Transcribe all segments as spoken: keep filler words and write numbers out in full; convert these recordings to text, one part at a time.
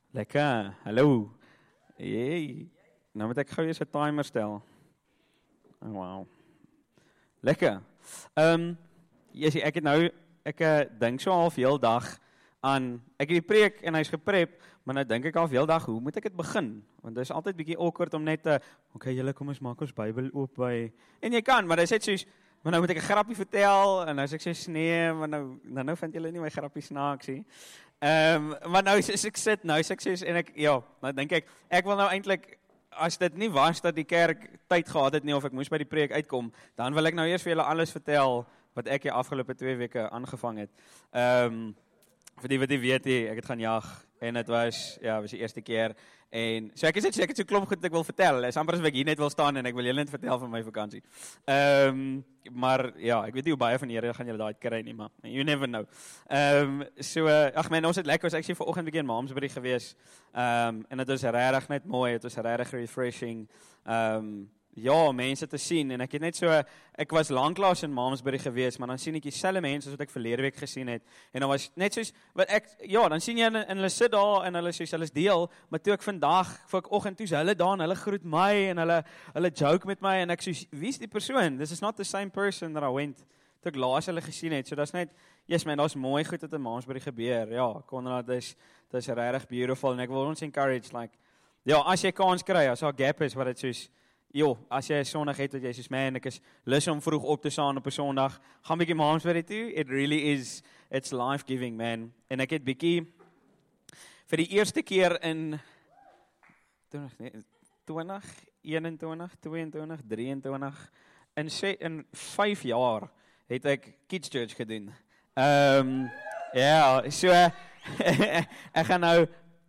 Lekker, hallo. Hey. Nou moet ek gou eers 'n timer stel. Oh, wow. Lekker. Ehm, um, yes, ek het nou, ek uh, dink so half heel dag aan, ek het die preek en hy's geprep, maar nou dink ek half heel dag, hoe moet ek dit begin? Want dit is altyd bietjie awkward om net te, uh, okay, julle kom ons maak ons Bybel oop by, en jy kan, maar dit is net soos, maar nou moet ek 'n grappie vertel, en nou sê ek so, nee, maar nou, nou, nou vind julle nie my grappie snaaks nie. Ehm, um, maar nou as ek sit, nou as ek sê, en ek, ja, nou dink ek, ek wil nou eintlik, as dit nie was dat die kerk tyd gehad het nie, of ek moes by die preek uitkom, dan wil ek nou eers vir julle alles vertel, wat ek die afgelope twee weke aangevang het. Ehm, um, vir die wat die weet, ek het gaan jag, en het was, ja, was die eerste keer, en, so ek is net, so ek het so klomp goed ek wil vertel, is amper as ek hier net wil staan, en ek wil julle net vertel van my vakansie. Ehm, um, maar, ja, ek weet nie hoe baie van julle gaan julle daai kry nie, maar, you never know. Ehm, um, so, uh, ag man, ons het lekker, ons ek sê vanoggend bietjie in Malmesbury gewees, ehm, um, en het was regtig net mooi, het was regtig refreshing, ehm, um, ja, mense te sien, en ek het net so, ek was lanklaas in Malmesbury gewees, maar dan sien ek dieselfde mense as wat ek verlede week gesien het, en dan was net soos, wat ek, ja, dan sien jy, en, en hulle sit daar, en hulle soos, hulle is deel, maar toe ek vandag, voor ek oggend toe, so hulle daar, en hulle groet my, en hulle, hulle joke met my, en ek soos, wie is die persoon? This is not the same person that I went, toe ek laas hulle gesien het, so dat is net, yes man, dat is mooi goed wat in Malmesbury gebeur, ja, Konrad, dat is, dat is regtig beautiful, en ek wil ons encourage, like, ja, as jy kans kry, as daar gap is, wat het soos, jo, as jy 'n Sondag het, wat jy soos, man, ek is lus om vroeg op te staan op 'n Sondag, gaan bietjie Malmesbury toe, it really is, it's life-giving, man, en ek het bietjie, vir die eerste keer in, twintig, eenentwintig, tweeëntwintig, drieëntwintig, in, in vyf jaar, het ek Kids Church gedoen, ehm, um, ja, yeah, so, ek gaan nou,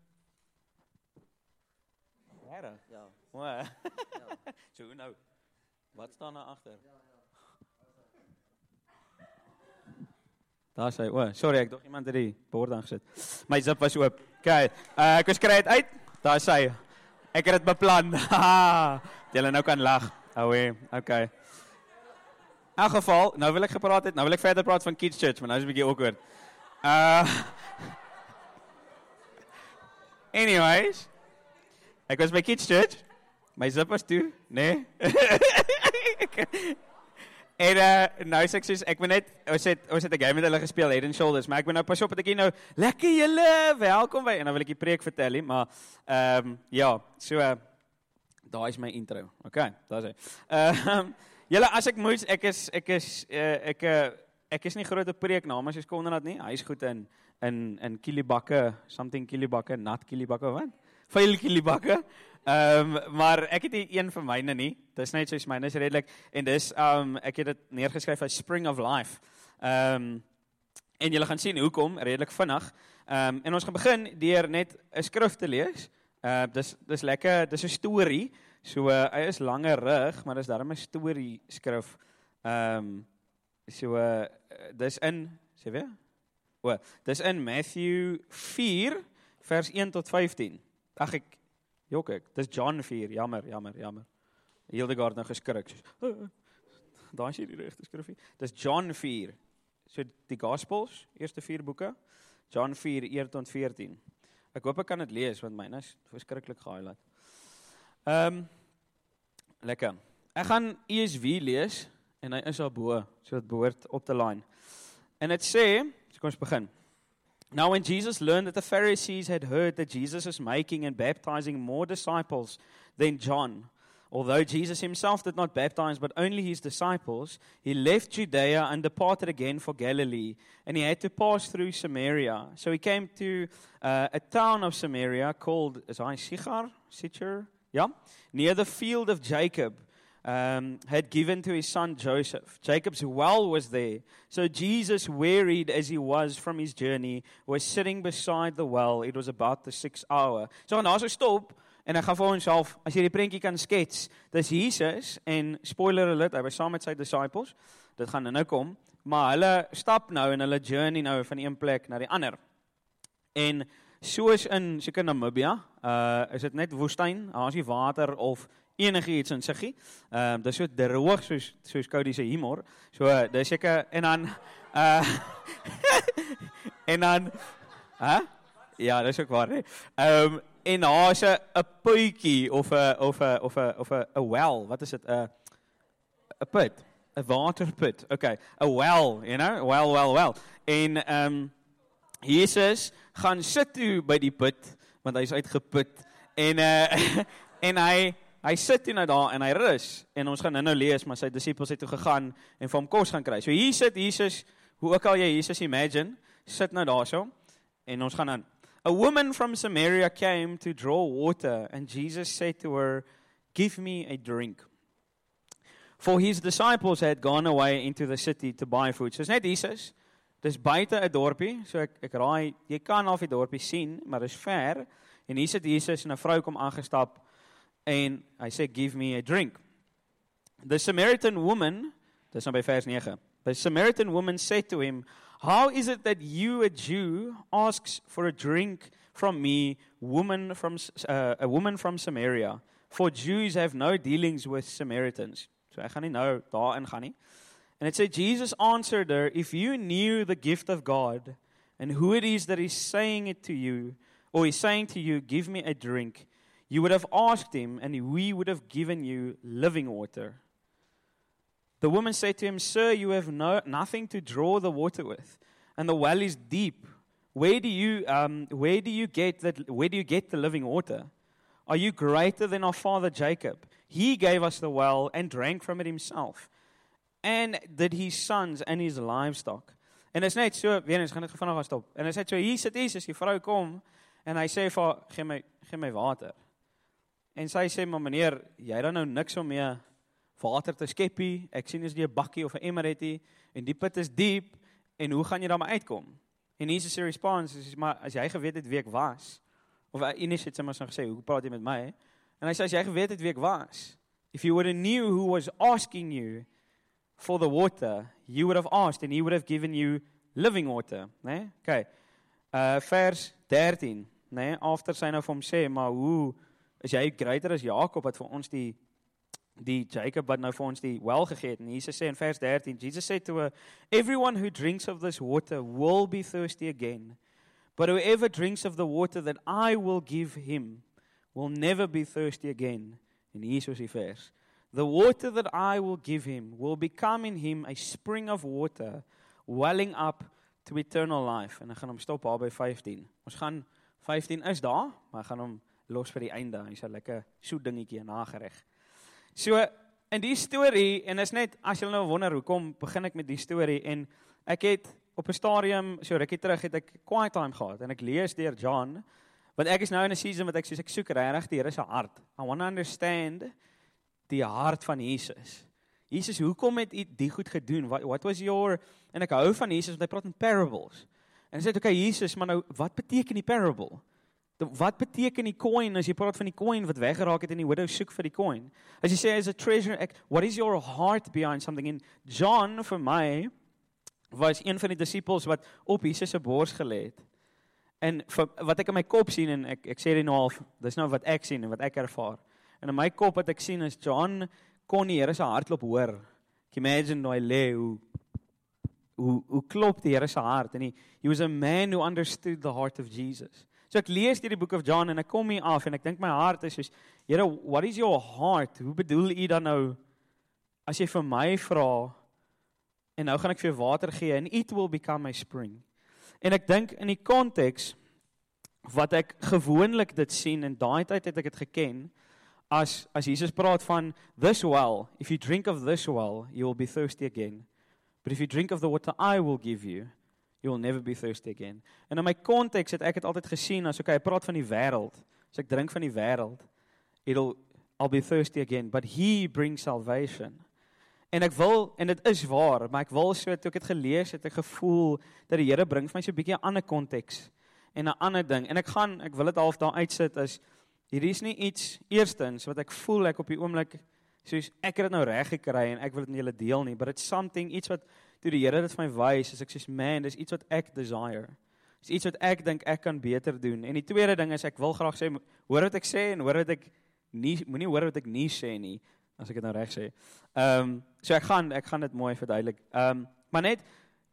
ja, so hoe nou, wat staan daar agter? Daar sê, o, sorry, ek dog iemand het die bord aangesit. My zip was oop. Kyk, uh, ek was kry het uit, daar sê, ek het het beplan. Julle nou kan lag. Oké, okay. In elk geval, nou wil ek gepraat het, nou wil ek verder praat van Kids Church, maar nou is het 'n bietjie awkward. Uh, anyways, ek was by Kids Church, my zip was toe, nee. En uh, nou sê ek soos, ek moet net, ons het, ons het 'n game met hulle gespeel, Head and Shoulders, maar ek moet nou pas op, dat ek hier nou, lekker julle, welkom by, en dan wil ek die preek vertel, he, maar, um, ja, so, uh, daar is my intro, ok, daar is hy. Uh, julle, as ek moet, ek is, ek is, uh, ek, uh, ek is nie grote preeknaam, soos Konrad nie, hy is goed in, in, in kielibakke, something kielibakke, nat kielibakke, wat? Vuil kielibakke, Um, maar ek het die een van myne nie, dit is net soos myne is redelik, en dis, um, ek het dit neergeskryf as Spring of Life, um, en julle gaan sien hoekom, redelik vinnig, um, en ons gaan begin deur net 'n skrif te lees, uh, dis, dis lekker, dis 'n storie, so uh, hy is langerig, maar dis daarom 'n storie skrif, um, so uh, dis in, sê weer, o, dis in Matthew vier, vers een tot vyftien, ag ek, jok ek, dis John vier, jammer, jammer, jammer. Hildegard nou geskrik, soos, uh, daar is hier die regte skrifie. Dis John vier, so die Gospels, eerste vier boeke, John vier, een tot veertien. Ek hoop ek kan dit lees, want myne is verskriklik gehighlight. Um, lekker. Ek gaan E S V lees, en hy is daar bo, so dit behoort op te line. En dit sê, so kom ons begin. Now when Jesus learned that the Pharisees had heard that Jesus was making and baptizing more disciples than John, although Jesus himself did not baptize but only his disciples, he left Judea and departed again for Galilee, and he had to pass through Samaria. So he came to uh, a town of Samaria called, is I Sichar? Sichar? Yeah? Near the field of Jacob. Um, had given to his son Joseph. Jacob's well was there. So Jesus, wearied as he was from his journey, was sitting beside the well. It was about the sixth hour. So gaan daar so stop, en ek gaan vir ons half, as jy die prentjie kan skets, dis Jesus, en spoiler alert, hy was saam met sy disciples, dit gaan nou kom, maar hulle stap nou, en hulle journey nou van een plek na die ander. En soos in, seker Namibia, uh, is dit net woestyn, daar is nie water of enige iets in siggie. Ehm um, dis so droog soos soos Cody se humor. So uh, dis seker en dan uh en dan hè? Ja, dis ook waar, hè. Ehm um, en daar's 'n 'n puitjie of 'n of 'n of 'n of 'n 'n well, wat is dit? 'n 'n put, 'n waterput. Okay, 'n well, you know? Well, well, well. En ehm um, Jesus gaan sit toe by die put, want hy's uitgeput en uh en hy hy sit toe nou daar en hy rus. En ons gaan nou-nou lees, maar sy disippels het toe gegaan en vir hom kos gaan kry. So hier sit Jesus, hoe ook al jy Jesus imagine, sit nou daarso en ons gaan aan. A woman from Samaria came to draw water, and Jesus said to her, "Give me a drink." For his disciples had gone away into the city to buy food. So is net Jesus, dis buite 'n dorpie, so ek ek raai, jy kan al die dorpie sien, maar dis ver, en hier sit Jesus en 'n vrou kom aangestap, en hy sê, "Give me a drink." The Samaritan woman, dis nou by vers nine, the Samaritan woman said to him, "How is it that you, a Jew, asks for a drink from me, woman from uh, a woman from Samaria? For Jews have no dealings with Samaritans." So ek gaan nie nou daarin gaan nie. And it said, Jesus answered her, "If you knew the gift of God, and who it is that is saying it to you, or is saying to you, 'Give me a drink,' you would have asked him, and we would have given you living water." The woman said to him, "Sir, you have no, nothing to draw the water with, and the well is deep. Where do you, um, where do you get that? Where do you get the living water? Are you greater than our father Jacob? He gave us the well and drank from it himself, and did his sons and his livestock." En is net so, weer eens gaan dit vinnig stop. En hy sê so, hier sit Jesus, die vrou kom, en hy sê vir haar, "Gee my, gee my water." En sy sê, "Maar meneer, jy dan nou niks om mee water te skeppie, ek sien is die 'n bakkie of 'n emmer het hy, en die put is diep, en hoe gaan jy daar maar uitkom?" En Jesus se response is, "Maar as jy geweet het wie ek was," of Ines het sommer so gesê, "Hoe praat jy met my?" En hy sê, "As jy geweet het wie ek was, if you would have knew who was asking you for the water, you would have asked, and he would have given you living water." Nee? Okay. Uh, vers dertien, nee? After sy nou vir hom sê, "Maar hoe is jy greater as Jakob wat vir ons die die Jacob wat nou vir ons die wel gegee het?" En Jesus sê in vers dertien, Jesus said to her, "Everyone who drinks of this water will be thirsty again, but whoever drinks of the water that I will give him will never be thirsty again." En hier is die vers. "The water that I will give him will become in him a spring of water, welling up to eternal life." En ek gaan hom stop daar by vyftien. Ons gaan, vyftien is daar, maar ek gaan hom los vir die einde. Hy's 'n lekker soet dingetjie nagereg. So, in die storie, en is net, as julle nou wonder, hoekom begin ek met die storie, en ek het op 'n stadium, so rukkie terug, het ek quiet time gehad, en ek lees deur John, want ek is nou in 'n season wat ek soos, ek soek regtig die Here se hart. I want to understand die hart van Jesus. Jesus, hoekom het u die goed gedoen? What, what was your, en ek hou van Jesus, want hy praat in parables. En hy sê, okay, Jesus, maar nou, wat beteken die parable? Wat beteken die coin, as jy praat van die coin wat weggeraak het en die widow soek vir die coin? As jy sê, as a treasure, ek, what is your heart behind something? En John, vir my, was een van die disciples wat op Jesus se bors gelê het. En vir, wat ek in my kop sien, en ek, ek sê dit nou al, dis nou wat ek sien en wat ek ervaar. En in my kop wat ek sien is, John kon die Here se hartklop hoor. Ek imagine nou hy lê, hoe, hoe, hoe klop die Here se hart. En he, he was a man who understood the heart of Jesus. So ek lees die boek of John en ek kom hier af en ek dink my hart is soos, Here, what is your heart? Hoe bedoel u dan nou, as jy vir my vra, en nou gaan ek vir jou water gee, and it will become a spring. En ek dink in die konteks, wat ek gewoonlik dit sien, en daai tyd het ek dit geken, as, as Jesus praat van, this well, if you drink of this well, you will be thirsty again. But if you drink of the water I will give you, you will never be thirsty again. En in my konteks het ek het altyd gesien, as okay, hy praat van die wêreld, as ek drink van die wêreld, it'll, I'll be thirsty again, but he brings salvation. En ek wil, en dit is waar, maar ek wil so, toe ek het gelees, het ek gevoel, dat die Here bring vir my so 'n bietjie 'n ander konteks, en 'n ander ding, en ek gaan, ek wil dit half daar uitsit, as, hier is nie iets, eerstens, wat ek voel, ek op die oomblik, soos, ek het dit nou reg gekry, en ek wil dit nie julle deel nie, but it's something, iets wat, toe die Here dit vir my wys, is ek soos, man, dis iets wat ek desire, dis iets wat ek dink ek kan beter doen, en die tweede ding is, ek wil graag sê, hoor wat ek sê, en hoor wat ek nie, moenie hoor wat ek nie sê nie, as ek dit nou reg sê. Um, so ek gaan, ek gaan dit mooi verduidelik. Um, maar net,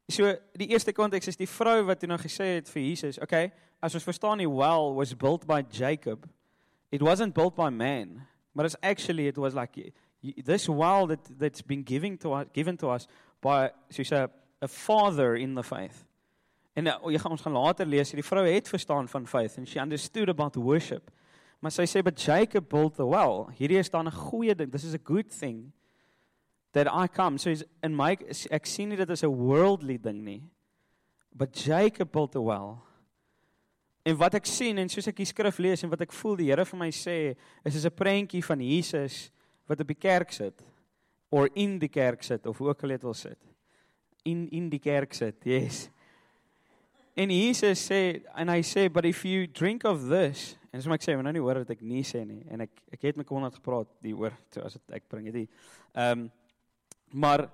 So, die eerste konteks is die vrou wat toe nou gesê het vir Jesus, okay, as ons verstaan die well was built by Jacob, it wasn't built by man, but it's actually, it was like, this well that, that's been given to us, given to us by, soos a, a father in the faith. En uh, jy gaan ons gaan later lees, die vrou het verstaan van faith, and she understood about worship. Maar sy sê, but Jacob built the well. Hierdie is dan 'n goeie ding, this is a good thing, that I come. So in my, ek sien nie dit as 'n worldly ding nie, but Jacob built the well. En wat ek sien, en soos ek die skrif lees, en wat ek voel die Here vir my sê, is is 'n prentjie van Jesus, wat op die kerk sit, or in die kerk sit, of hoe ook al dit wil sit. In, in die kerk sit, yes. En Jesus sê, en hy sê, but if you drink of this, en so ek sê, maar nou nie hoor wat ek nie sê nie, en ek, ek het met Konrad gepraat, die oor, so as het, ek bring het die, um, maar,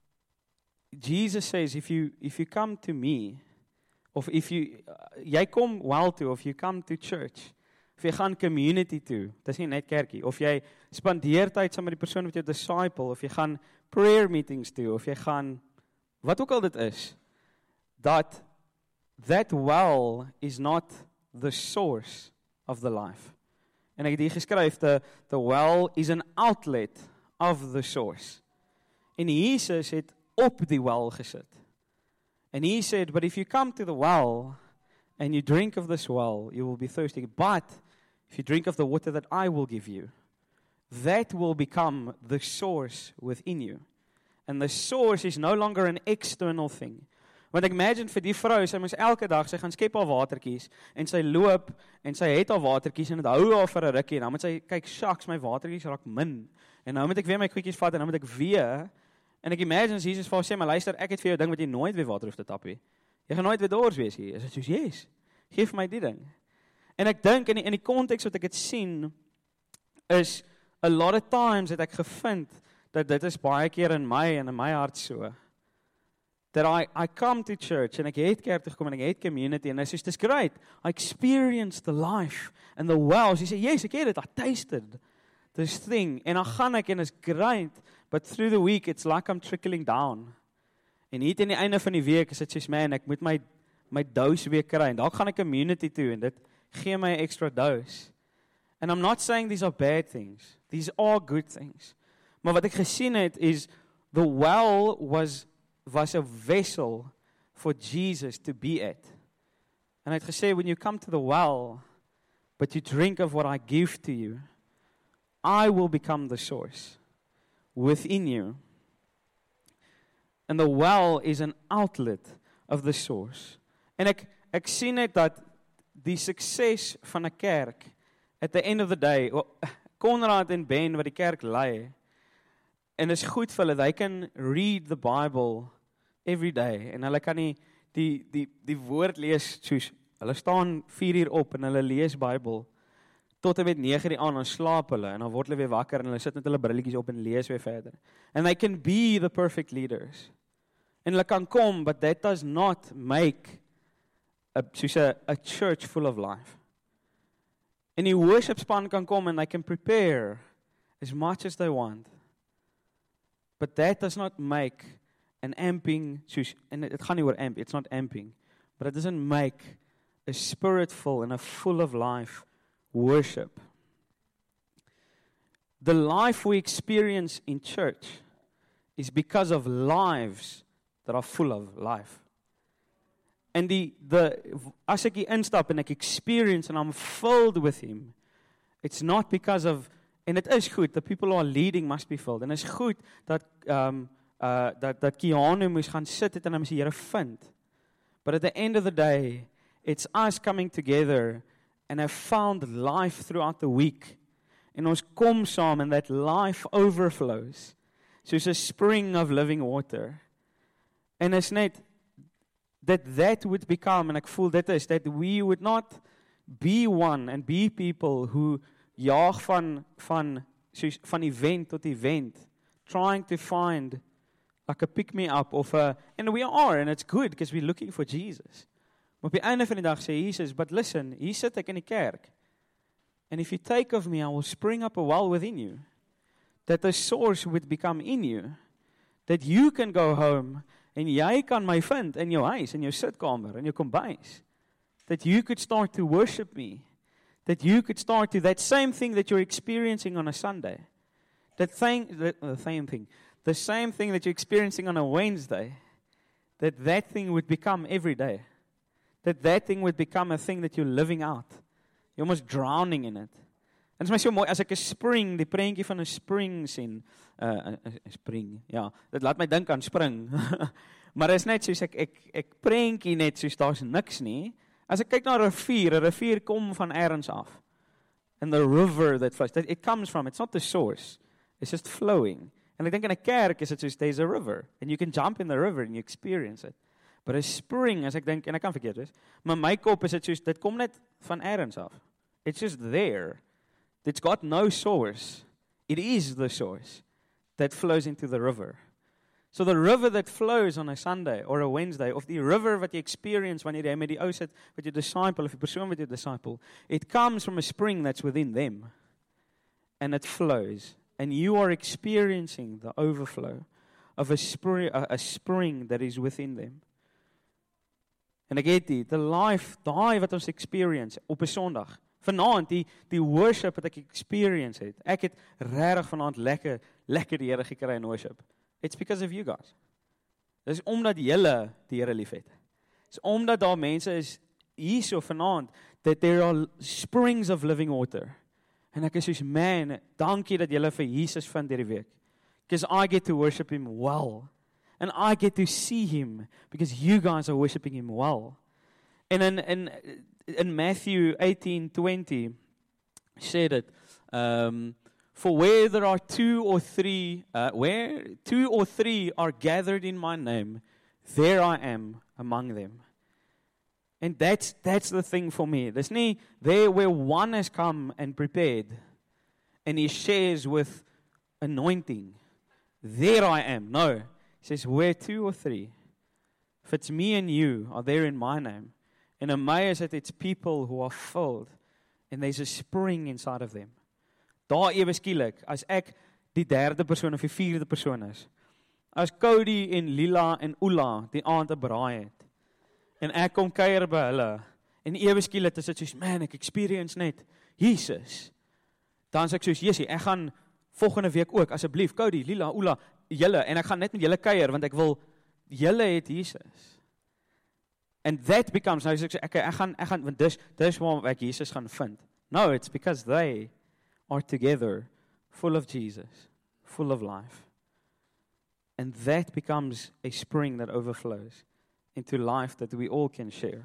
Jesus says, if you, if you come to me, of if you, uh, jy kom well toe, of you come to church, of jy gaan community toe, dis nie net kerkie, of jy spandeer tyd saam met die persoon wat jou disciple, of jy gaan prayer meetings toe, of jy gaan, wat ook al dit is, dat, that well is not the source of the life. En ek het hier geskryf, the, the well is an outlet of the source. En Jesus het op die well gesit. And he said, but if you come to the well, and you drink of this well, you will be thirsty. But, if you drink of the water that I will give you, that will become the source within you. And the source is no longer an external thing. Want ek imagine vir die vrou, sy moes elke dag, sy gaan skep haar watertjies, en sy loop, en sy het haar watertjies, en het hou haar vir 'n rukkie, en dan moet sy, kyk, shucks, my watertjies raak min, en nou moet ek weer my goedjies vat, en nou moet ek weer, en ek imagine, Jesus vir haar sê, maar luister, ek het vir jou ding, wat jy nooit weer water hoef te tap, he. Jy gaan nooit weer dors wees hier, is dit soos, yes, geef my die ding. En ek dink, in die, in die context wat ek het sien, is, a lot of times het ek gevind, dat dit is baie keer in my, en in my hart so, that I, I come to church, en ek het kerk toe gekom, en ek het community, en ek sê, dis great, I experienced the life, and the well, she said, yes, ek het het, I tasted this thing, en dan gaan ek, en is great, but through the week, it's like I'm trickling down, en hier in die einde van die week, is dit soos, man, ek moet my, my dose weer kry, en daar gaan ek community toe, en dit gee my extra dose, and I'm not saying these are bad things, these are good things, maar wat ek gesien het, is, the well was, was a vessel for Jesus to be at. And hy het gesê, when you come to the well, but you drink of what I give to you, I will become the source within you. And the well is an outlet of the source. En ek, ek sien net dat die sukses van 'n kerk, at the end of the day, Konrad en Ben wat die kerk lei, en is goed vir hulle, they can read the Bible every day, en hulle kan nie die, die, die woord lees, soos, hulle staan vier uur op, en hulle lees Bybel, tot en met nege die aan, en slaap hulle, en dan word hulle weer wakker, en hulle sit met hulle brilletjies op, en lees weer verder. And they can be the perfect leaders. En hulle kan kom, but that does not make a, soos a, a church full of life. En die worship span kan kom, and they can prepare as much as they want. But that does not make an amping, soos, en het gaan nie oor amp, it's not amping, but it doesn't make a spiritful and a full of life worship. The life we experience in church is because of lives that are full of life. En die, the, as ek hier instap en ek experience and I'm filled with him, it's not because of, en het is goed, the people who are leading must be filled, en het is goed dat, um, Uh, dat, dat Keanu moes gaan sit het en hy moes die Here vind. But at the end of the day, it's us coming together and have found life throughout the week. En ons kom saam and that life overflows. Soos a spring of living water. En is net, that that would become, en ek voel dit is, that we would not be one and be people who jaag van, van, soos, van event tot event, trying to find like a pick-me-up of a, and we are, and it's good, because we're looking for Jesus. Maar op die einde van die dag sê Jesus, but listen, hier sit ek in die kerk, and if you take of me, I will spring up a well within you, that the source would become in you, that you can go home, En jy kan my vind in jou huis, in jou sitkamer, in jou kombuis. That you could start to worship me. That you could start to that same thing that you're experiencing on a Sunday. That thing, the, the same thing. The same thing that you're experiencing on a Wednesday. That that thing would become every day. That that thing would become a thing that you're living out. You're almost drowning in it. En dit is my so mooi, as ek 'n spring, die prentjie van 'n spring sien, 'n uh, spring, ja, dit laat my dink aan spring. Maar dit is net soos ek, ek, ek prentjie net soos daar's niks nie. As ek kyk na 'n rivier, 'n rivier kom van ergens af. And the river that flows, that it comes from, it's not the source, it's just flowing. En ek dink in 'n kerk is dit soos, there's a river, and you can jump in the river and you experience it. But a spring, as ek dink, en ek kan verkeerd wees, maar my kop is dit soos, dit kom net van ergens af. It's just there. It's got no source. It is the source that flows into the river. So the river that flows on a Sunday or a Wednesday, of die river wat jy experience wanneer jy met die ou sit, met jou disciple, of die persoon met jou disciple, it comes from a spring that's within them. And it flows. And you are experiencing the overflow of a spring, a, a spring that is within them. En ek het die, the life, daai wat ons experience op 'n Sondag, vanaand, die, die worship wat ek experience het, ek het regtig vanaand lekker, lekker die Here gekry in worship. It's because of you guys. Dit is omdat julle die Here lief het. Dit is omdat daar mense is hierso vanaand, that there are springs of living water. En ek is soos, man, dankie dat julle vir Jesus vind hierdie week. Because I get to worship Him well. And I get to see Him, because you guys are worshiping Him well. And in, in, in Matthew eighteen twenty, said it, um, for where there are two or three, uh, where two or three are gathered in my name, there I am among them. And that's, that's the thing for me. There's nie, there where one has come and prepared, and he shares with anointing, there I am. No, he says, where two or three, if it's me and you, are there in my name. And amazed that it's people who are filled, and there's a spring inside of them. Daar ewe skielik, as ek die derde persoon of die vierde persoon is, as Cody en Lila en Ula die aand 'n braai het, en ek kom kuier by hulle, en ewe skielik is dit soos, man, ek experience net Jesus, dan sê ek soos, Jesie, ek gaan volgende week ook, asseblief, Cody, Lila, Ula, julle, en ek gaan net met julle kuier, want ek wil, julle het Jesus. And that becomes, nou sê ek, ek, ek gaan, ek gaan, want dis, dis waar ek Jesus gaan vind. No, it's because they are together, full of Jesus, full of life. And that becomes a spring that overflows into life that we all can share.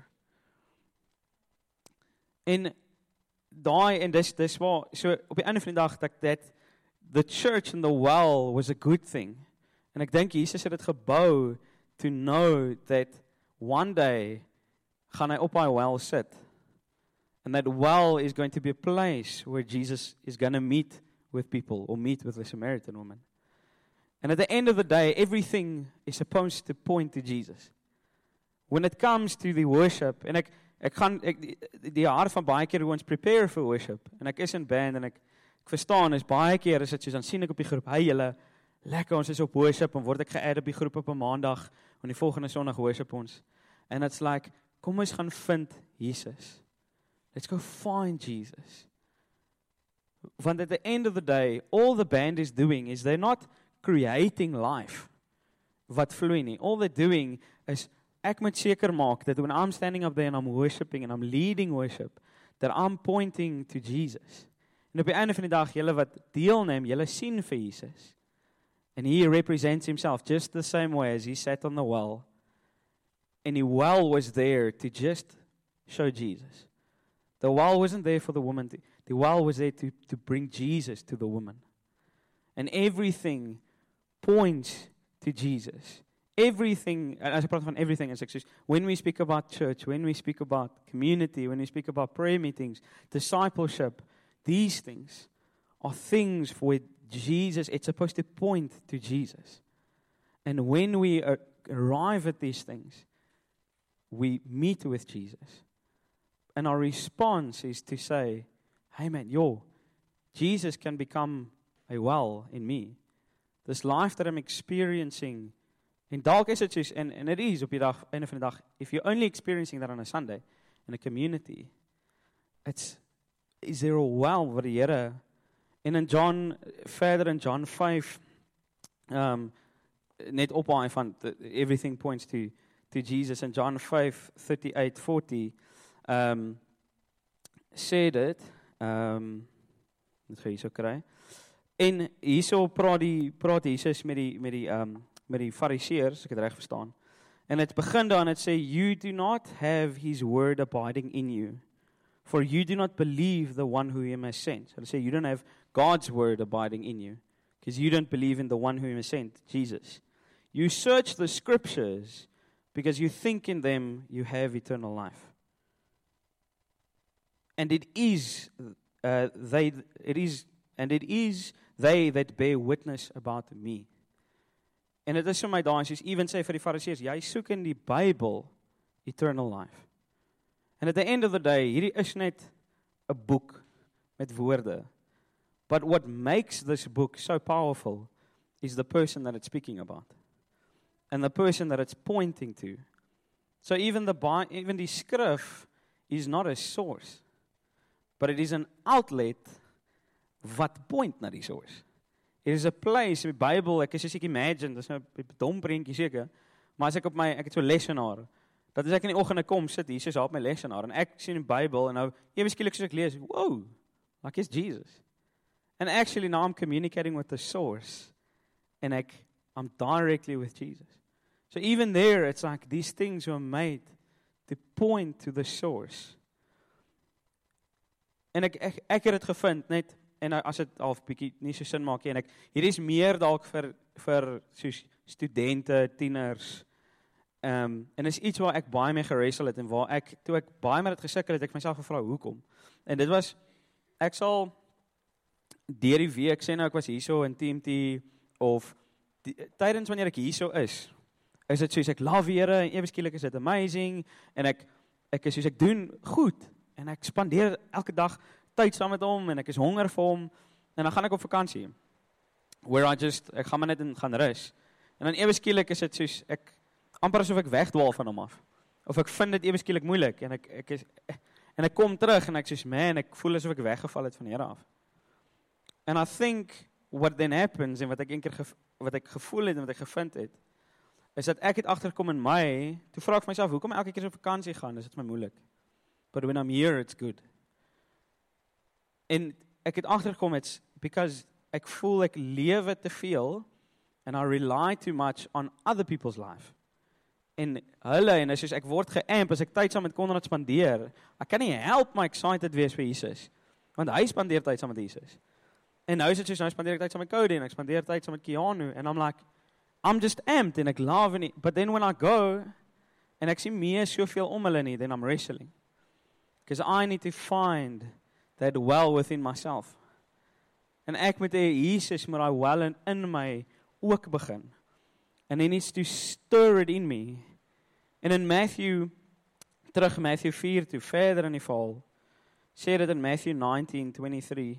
En daai, en dis, dis waar, so op die einde van die dag, dat, that the church and the well was a good thing. En ek dink Jesus het dit gebou to know that one day gaan hy op hy well sit. And that well is going to be a place where Jesus is going to meet with people, or meet with the Samaritan woman. And at the end of the day, everything is supposed to point to Jesus. When it comes to the worship, en ek, ek gaan, ek, die, die hart van baie keer hoe ons prepare for worship, en ek is in band, en ek, ek verstaan, is baie keer is dit soos, dan sien ek op die groep, hey julle, lekker, ons is op worship, en word ek ge-add op die groep op 'n maandag, en die volgende Sondag worship ons. And it's like, kom ons gaan vind Jesus. Let's go find Jesus. Want at the end of the day, all the band is doing is they're not creating life. Wat vloei nie. All they're doing is, ek moet seker maak that when I'm standing up there and I'm worshiping and I'm leading worship, that I'm pointing to Jesus. En op die einde van die dag, julle wat deelneem, julle sien vir Jesus. And he represents himself just the same way as he sat on the well. And the well was there to just show Jesus. The well wasn't there for the woman. To, the well was there to, to bring Jesus to the woman. And everything points to Jesus. Everything, as I praat van everything, is like, when we speak about church, when we speak about community, when we speak about prayer meetings, discipleship, these things are things for Jesus. It's supposed to point to Jesus. And when we ar- arrive at these things, we meet with Jesus. And our response is to say, hey man, yo, Jesus can become a well in me. This life that I'm experiencing En dalk is dit soos, en, and it is op die dag, einde van die dag, if you're only experiencing that on a Sunday, in a community, it's, is there a well wat die Here, en in John, verder in John five, um, net ophaai van, the, everything points to, to Jesus, in John five, thirty-eight, forty, um, sê dit, um, dit gaan hierso kry, en hierso praat, die, praat Jesus met die, met die, um, met die fariseërs, ek het reg verstaan, en het begin daar en het sê, you do not have his word abiding in you, for you do not believe the one who him has sent. So they say, you don't have God's word abiding in you, because you don't believe in the one who him has sent, Jesus. You search the scriptures, because you think in them you have eternal life. And it is, uh, they, it is, and it is they that bear witness about me. En dit is vir my daar, en soos even sê vir die fariseërs, jy soek in die Bybel eternal life. And at the end of the day, hierdie is net 'n boek met woorde. But what makes this book so powerful is the person that it's speaking about. And the person that it's pointing to. So even the even die skrif is not a source, but it is an outlet wat point na die source. It is a place, in die Bybel, ek is soos ek imagine, dis nou 'n dom prentjie seker, maar as ek op my, ek het so lesenaar, dat as ek in die oggende kom, sit hier, soos op my lesenaar, en ek sien die Bybel, en nou, ewe skielik soos ek lees, wow, like is Jesus. And actually now I'm communicating with the source, and ek, I'm directly with Jesus. So even there, it's like these things were made to point to the source. En ek, ek, ek het dit gevind, net, en as dit half bietjie nie so sin maak nie, en ek, hier is meer dalk vir, vir soos studente, tieners, um, en is iets waar ek baie mee geresel het, en waar ek, toe ek baie met het gesukkel het, ek myself gevra, hoekom? En dit was, ek sal, deur die week, sê nou ek was hierso in T M T, of, die, tydens wanneer ek hierso is, is dit soos ek love Here, en ewe skielik is dit amazing, en ek, ek is soos ek doen goed, en ek spandeer elke dag tyd saam met hom, en ek is honger vir hom, en dan gaan ek op vakansie, where I just, ek gaan maar net in gaan rus, en dan ewe skielik is dit soos, ek, amper asof ek wegdwaal van hom af, of ek vind dit ewe skielik moeilik, en ek, ek is, en ek kom terug, en ek soos, man, ek voel asof ek weggeval het van Here af, and I think, what then happens, en wat ek een keer, ge, wat ek gevoel het, en wat ek gevind het, is dat ek het agterkom in my, toe vra ek vir myself, hoekom elke keer op vakansie gaan, is dit my moeilik, but when I'm here, it's good. En ek het agtergekom, it's because ek voel ek lewe te veel, and I rely too much on other people's life. En hulle, en as ek word geamp, as ek tyd saam met Konrad spandeer, ek kan nie help my excited wees vir Jesus, want hy spandeer tyd saam met Jesus. En nou is het soos, nou spandeer ek tyd saam met Cody, en ek spandeer tyd saam met Keanu, en I'm like, I'm just amped, en ek love, en but then when I go, en ek sien meer soveel om hulle nie, then I'm wrestling. Because I need to find that well within myself. En ek moet hê, Jesus moet hy well in, in my ook begin. And he needs to stir it in me. En in Matthew, terug Matthew four toe, verder in die val, sê dit in Matthew nineteen twenty-three.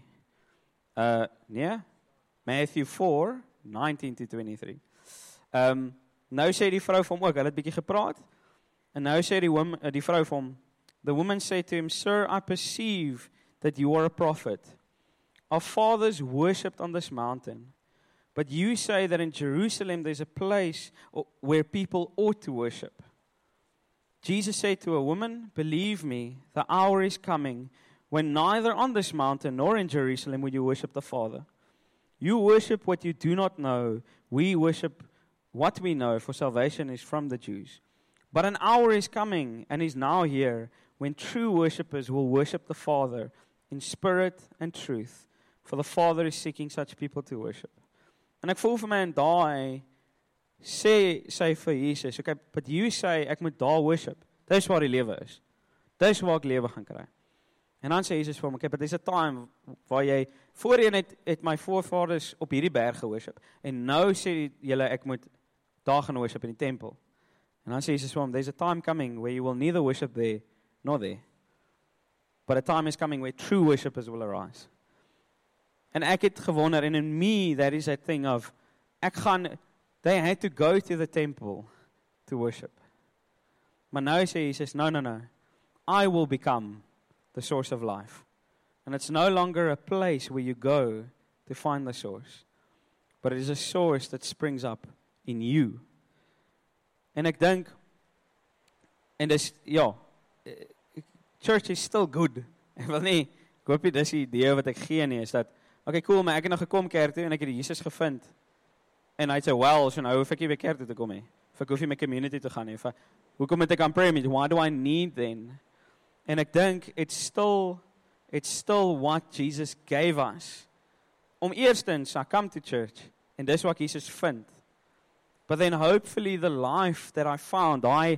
Uh, nee, Matthew four, nineteen to twenty-three. Um, nou sê die vrou vir hom ook, hulle het bietjie gepraat, en nou sê die, woman, uh, die vrou vir hom, the woman said to him, Sir, I perceive that you are a prophet. Our fathers worshipped on this mountain, but you say that in Jerusalem there's a place where people ought to worship. Jesus said to a woman, believe me, the hour is coming when neither on this mountain nor in Jerusalem will you worship the Father. You worship what you do not know. We worship what we know, for salvation is from the Jews. But an hour is coming and is now here when true worshippers will worship the Father in spirit and truth, for the Father is seeking such people to worship. En ek voel vir my en daai, sê sy vir Jesus, okay, but you say, ek moet daar worship. Dis waar die lewe is. Dis waar ek lewe gaan kry. En dan sê Jesus vir hom, okay, but there's a time waar jy, voorheen het, het my voorvaders op hierdie berg geworship, en nou sê julle, ek moet daar gaan worship in die tempel. En dan sê Jesus vir hom, there's a time coming where you will neither worship there, nor there. But a time is coming where true worshippers will arise. En ek het gewonder, en in me, that is that thing of, ek gaan, They had to go to the temple to worship. Maar nou sê Jesus, no, no, no. I will become the source of life. And it's no longer a place where you go to find the source. But it is a source that springs up in you. En ek dink, en dis, ja, church is still good. Ek wil nie, ek hoop nie dis die idee wat ek gee nie, is dat, okay, cool, maar ek het nou gekom kerk toe, en ek het Jesus gevind, en hy sê, well, so nou hoef ek nie by kerk toe te kom nie, of ek hoef nie my community te gaan nie, of hoekom moet ek aan prayer meet, why do I need then? En ek dink, it's still, it's still what Jesus gave us. Om eerstens, I come to church, en dis wat Jesus vind. But then hopefully the life that I found, I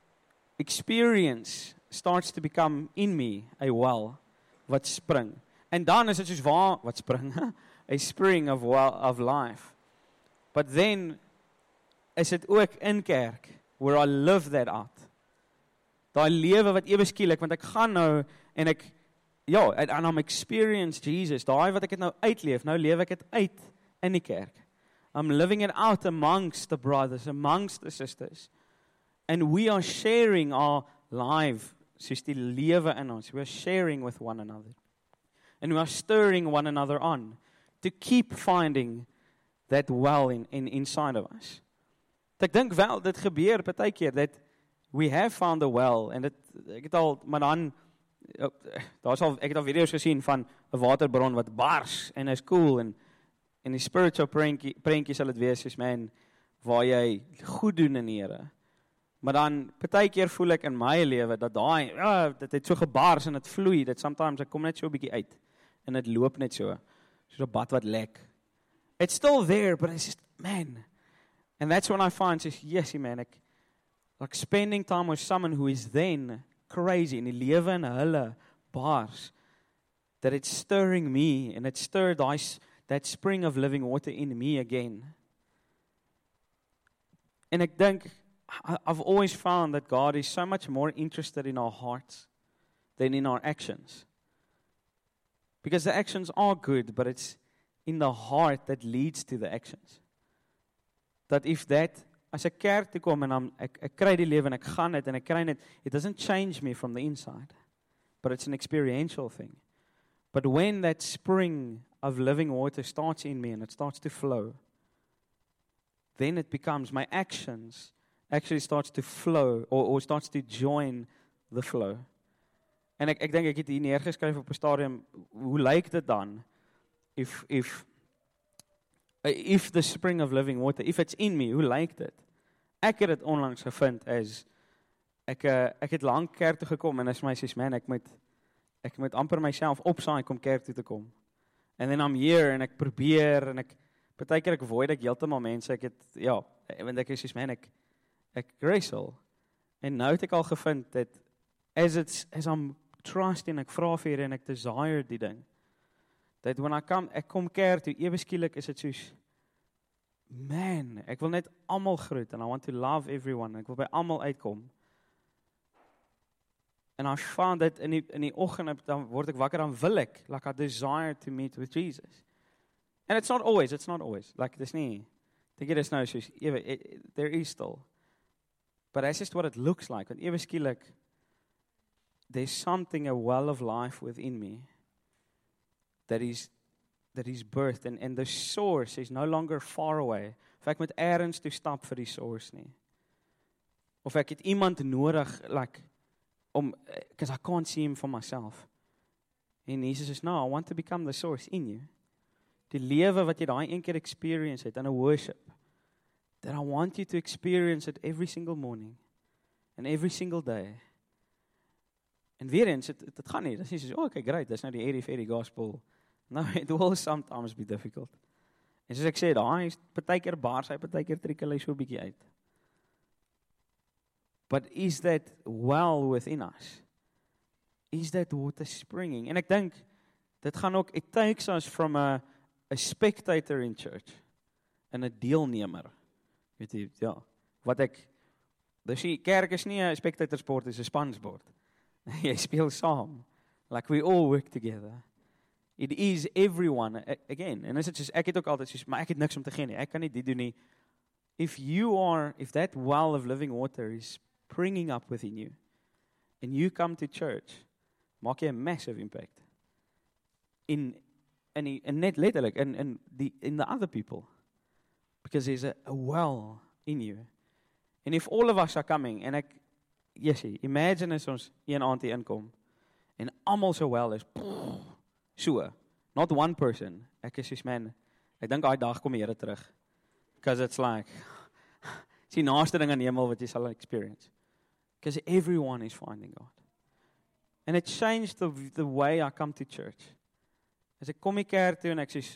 experience, starts to become in me a well wat spring. En dan is dit soos waar wat spring, a spring of well of life. But then is dit ook in kerk where I live that out. Daai lewe wat ewe skielik, want ek gaan nou en ek ja, and, and I'm experience Jesus. Daai wat ek het nou uitleef, nou lewe ek dit uit in die kerk. I'm living it out amongst the brothers, amongst the sisters. And we are sharing our life, soos die lewe in ons. We are sharing with one another. And we are stirring one another on to keep finding that well in, in inside of us. Ek dink wel, dit gebeur partykeer, that we have found the well, en dit, ek het al, maar dan, daar's al, ek het al video's gesien van 'n waterbron wat bars, en is cool, en en die spiritual prentjie, prentjie sal dit wees, soos man, waar jy goed doen in die Here. Maar dan, partykeer voel ek in my lewe, dat daai, ja, dit het so gebars, en dit vloei, dat sometimes, ek kom net so 'n bietjie uit, en dit loop net so, soos 'n bad wat lek. It's still there, but it's just, man, and that's when I find, says, yes, man, ek, like spending time with someone who is then crazy, in die lewe in hulle bars, that it's stirring me, and it stirred that, that spring of living water in me again. And ek dink, I've always found that God is so much more interested in our hearts than in our actions. Because the actions are good, but it's in the heart that leads to the actions. That if that, as ek kerk toe kom en dan, ek, ek kry die lewe en ek gaan het en ek kry net, it doesn't change me from the inside, but it's an experiential thing. But when that spring of living water starts in me and it starts to flow, then it becomes, my actions actually starts to flow, or, or starts to join the flow. En ek, ek dink ek het hier neergeskryf op 'n stadium, hoe lyk dit dan, if, if, if the spring of living water, if it's in me, hoe lyk dit? Ek het dit onlangs gevind, as, ek, ek het lang kerk toe gekom, en as my sê, man, ek moet, ek moet amper myself opsaai om kerk toe te kom. And then I'm here, en ek probeer, en ek, partykeer ek avoid ek heeltemal mense, ek het, ja, want ek is, man, ek, ek wrestle. En nou het ek al gevind, dat, as it's, as I'm trusting, ek vra vir Here, en ek desire die ding, that when I come, ek kom kerk toe, ewe skielik is dit soos, man, ek wil net almal groet, and I want to love everyone, ek wil by almal uitkom. And I found that in die, in die oggend, dan word ek wakker, dan wil ek, like I desire to meet with Jesus. And it's not always, it's not always, like dis nie, ek dink dit is nou soos, ewe, it, it, there is still, but that's just what it looks like, want ewe skielik, there's something, a well of life within me, that is, that is birthed, and, and the source is no longer far away, of ek moet ergens toe stap vir die source nie, of ek het iemand nodig, like, om, because I can't see him for myself, en Jesus says, no, I want to become the source in you, die lewe wat jy daai een keer experience het, in a worship, that I want you to experience it every single morning, and every single day, en weer eens, het, het, het gaan nie, dit is nie soos, oh, okay, great, dit is nou die airy-fairy gospel, no, it will sometimes be difficult, en soos ek sê, daar is partykeer baars, hy partykeer trikkel hy so bykie uit, but is that well within us? Is that water springing? En ek dink, dit gaan ook, it takes us from a, a spectator in church, en 'n deelnemer, weet jy, ja, wat ek, dus die kerk is nie 'n spectator sport, is 'n spansport, jy speel saam, like we all work together, it is everyone, again, en is het soos, ek het ook altyd soos, maar ek het niks om te gee nie, ek kan nie dit doen nie, if you are, if that well of living water is springing up within you, and you come to church, maak jy 'n massive impact. In, in, die, in net letterlik, in, in, the, in the other people. Because there's a, a well in you. And if all of us are coming, en ek, yes, imagine as ons een aand hier inkom, en almal so wel is, so, not one person, ek is soos, man, ek dink daai dag kom die Here terug, because it's like, it's die naaste ding aan die hemel wat jy sal experience, because everyone is finding God, and it changed the, the way I come to church, as ek kom die kerk toe, en ek sê,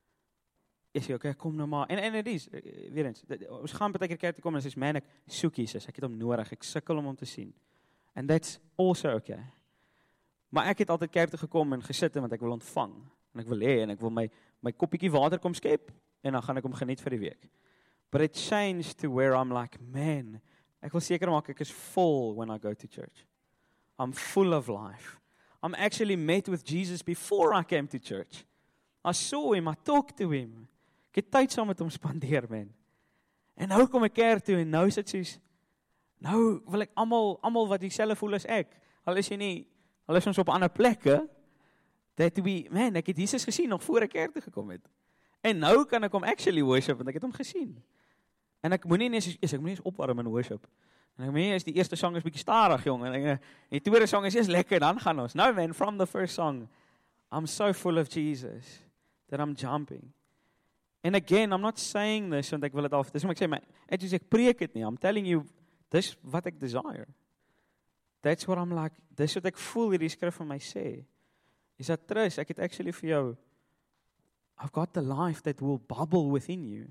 is jy, okay, kom nou maar, en, en het is, weer eens, ons gaan baie keer kerk toe kom, en sê, man, ek soek Jesus, ek het hom nodig, ek sukkel om hom te sien, and that's also okay, maar ek het altyd kerk toe gekom, en gesit, want ek wil ontvang, en ek wil hê, en ek wil my, my koppietjie water kom skep, en dan gaan ek hom geniet vir die week, but it changed to where I'm like, man, ek wil seker maak, ek is full when I go to church, I'm full of life, I'm actually met with Jesus before I came to church, I saw him, I talked to him, ek het tyd saam met hom spandeer, man. En nou kom ek kerk toe, en nou is dit soos, nou wil ek almal, almal wat dieselfde voel as ek, al is jy nie, al is ons op ander plekke, that we, man, ek het Jesus gesien, nog voor ek kerk toe gekom het. En nou kan ek hom actually worship, want ek het hom gesien. En ek moet nie eens, ek moet nie eens opwarm in worship. En ek moet nie eens, die eerste song is bietjie starig, jong, en, en die tweede song is eers lekker, dan gaan ons. No, man, from the first song, I'm so full of Jesus, that I'm jumping. And again, I'm not saying this, want ek wil het af, dis wat ek sê, maar, ek, ek preek het nie, I'm telling you, dis wat ek desire. That's what I'm like, dis wat ek voel hierdie skrif van my sê, is dat trust, ek het actually vir jou, I've got the life that will bubble within you.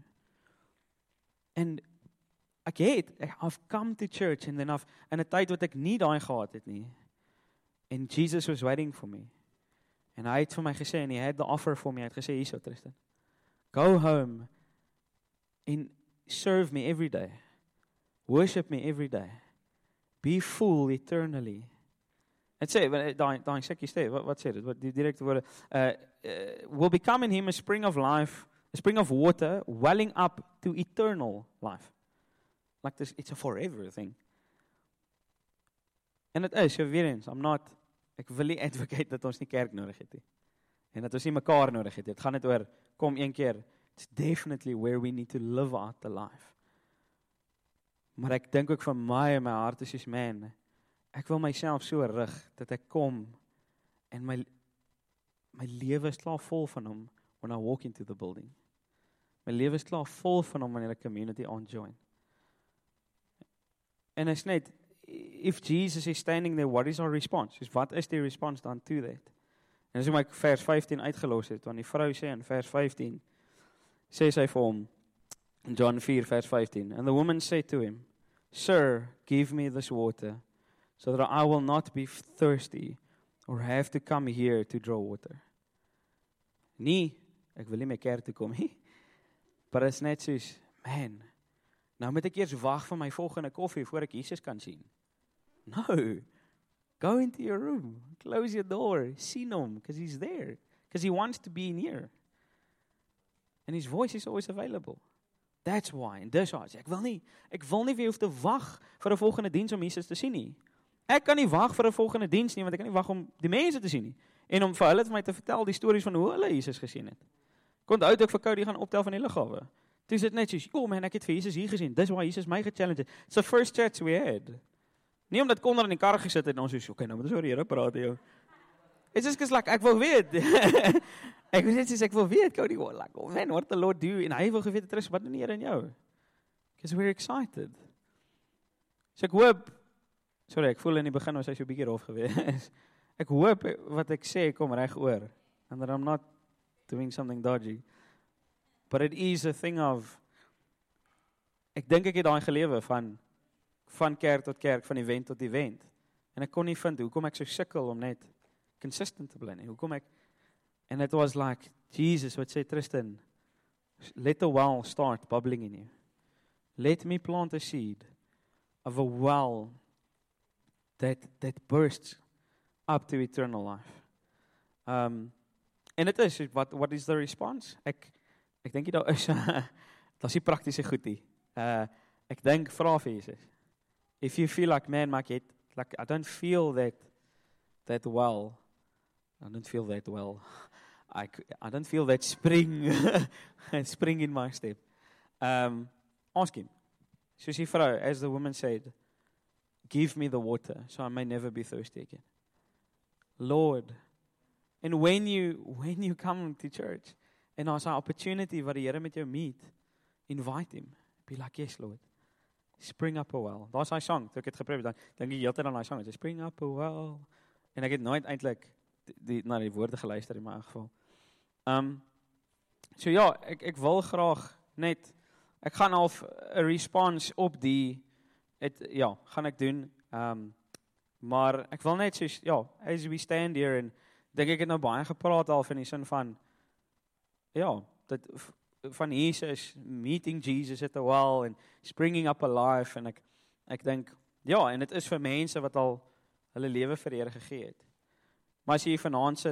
And, ek het, I've come to church, and then I've, in 'n tyd wat ek nie daai gehad het nie, and Jesus was waiting for me, en hy het vir my gesê, en hy had the offer for me, hy het gesê, hierso Tristan, go home and serve me every day. Worship me every day. Be full eternally. Het sê, daai daai stukkie sê, wat wat sê dit? Wat die direkte woorde, uh, uh, will become in him a spring of life, a spring of water welling up to eternal life. Like this, it's a forever thing. En dit is, so weer eens, I'm not, ek wil nie advocate dat ons nie kerk nodig het nie. En dat ons nie mekaar nodig het. Het gaan net oor, kom een keer, it's definitely where we need to live out the life. Maar ek dink ook van my en my hart is soos, man, ek wil myself so rig, dat ek kom, en my, my lewe is klaar vol van hom, when I walk into the building. My lewe is klaar vol van hom, wanneer ek community aanjoin. En is net, if Jesus is standing there, what is our response? Dus wat is die response dan to that? En as ek vers vyftien uitgelos het, want die vrou sê in vers vyftien, sê sy vir hom, in John four vers vyftien, and the woman said to him, Sir, give me this water, so that I will not be thirsty, or have to come here to draw water. Nie, ek wil nie my kerk toe kom, nie. Maar is net soos, man, nou moet ek eers wag vir my volgende koffie, voor ek Jesus kan sien. No, go into your room, close your door, sien hom, because he's there, because he wants to be near. And his voice is always available. That's why, en dis waar, ek wil nie, ek wil nie weer hoef te wag vir 'n volgende diens om Jesus te sien nie. Ek kan nie wag vir 'n volgende diens nie, want ek kan nie wag om die mense te sien nie. En om vir hulle vir my te vertel die stories van hoe hulle Jesus gesien het. Kon onthou ook vir Cody gaan optel van die liggawe. Toe is dit net soos, oh man, ek het vir Jesus hier gesien, dis waar Jesus my gechallenge het. It's the first church we had. Nie omdat Konrad in die kar gesit het, en ons is, oké, okay, nou moet ons oor die Here praat, joh. It's just because, like, ek wil weet. ek wil net sê, ek wil weet, Cody, like, oh man, what the Lord do, en hy wil geweet het, wat doen die Here in jou? Because we're excited. So ek hoop, sorry, ek voel in die begin was hy so bietjie rof gewees. ek hoop, wat ek sê, kom reg oor, and that I'm not doing something dodgy. But it is a thing of, ek dink ek het daai gelewe van, van kerk tot kerk, van event tot event. En ek kon nie vind, hoekom ek so sukkel om net consistent te bly nie, hoekom ek, and it was like, Jesus, wat sê Tristan, let the well start bubbling in you. Let me plant a seed of a well that, that bursts up to eternal life. Um, en het is, what, what is the response? Ek, ek dink nie daar is, daar is die praktiese goed nie. Uh, ek dink, vra vir Jesus. If you feel like, man, maar ek het, like, I don't feel that, that well. I don't feel that well. I, I don't feel that spring, spring in my step. Um, ask him. Soos die vrou, as the woman said, give me the water, so I may never be thirsty again. Lord, and when you, when you come to church, and as an opportunity wat die Here met jou meet, invite him. Be like, yes, Lord. Spring up a well. Daar's hy sang, toe ek het gepreek, dan dink ek heeltyd aan hy sang, het, spring up a well. En ek het nooit eintlik die, die, na die woorde geluister in my geval. Um, so ja, ek, ek wil graag net, ek gaan al 'n response op die, het, ja, gaan ek doen, um, maar ek wil net soos, ja, as we stand here, en dink ek het nou baie gepraat al in die sin van, ja, dat van Jesus, meeting Jesus at the well, en springing up alive, en ek, ek dink, ja, en dit is vir mense wat al hulle lewe vir die Here gegee het. Maar as jy vanaand sit,